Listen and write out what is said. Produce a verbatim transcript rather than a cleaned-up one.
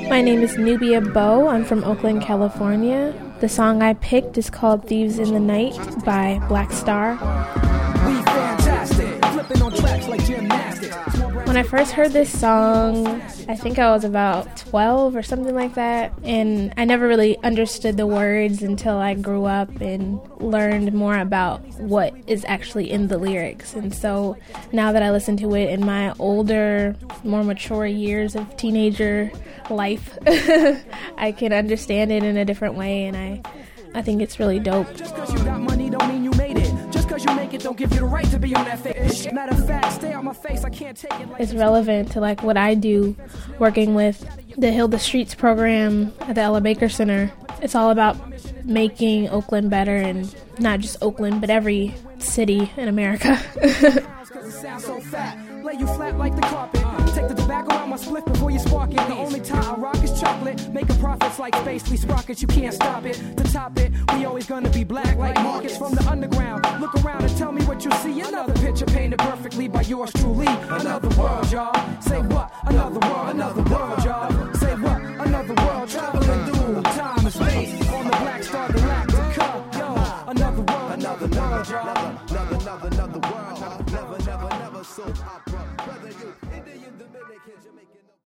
My name is Nubia Bow. I'm from Oakland, California. The song I picked is called Thieves in the Night by Black Star. We fantastic, flipping on tracks like gymnastics. When I first heard this song, I think I was about twelve or something like that, and I never really understood the words until I grew up and learned more about what is actually in the lyrics. And so now that I listen to it in my older, more mature years of teenager life, I can understand it in a different way, and I, I think it's really dope. Just because you got money don't mean you made it. Just because you make it don't give you the right to be on that fish. Matter of fact, stay on my face, I can't take it like It's relevant to like what I do working with the Heal the Streets program at the Ella Baker Center. It's all about making Oakland better, and not just Oakland, but every city in America. it sounds so fat. Lay you flat like the carpet. Take the tobacco out my split before you spark it. The only time I rock is chocolate. Making profits like space, we sprockets, you can't stop it. To top it, we always gonna be black like markets from the underground. Look around and tell me what you see. Another picture painted perfectly by yours truly. Another world, y'all. Say what? Another world, another world, y'all. Say what? Another world, traveling through time and space. On the Black Star Galactica, yo. Another world, another world, y'all. Another, another, another world. Never, never, never soap opera. Whether you Indian, Dominican, Jamaican.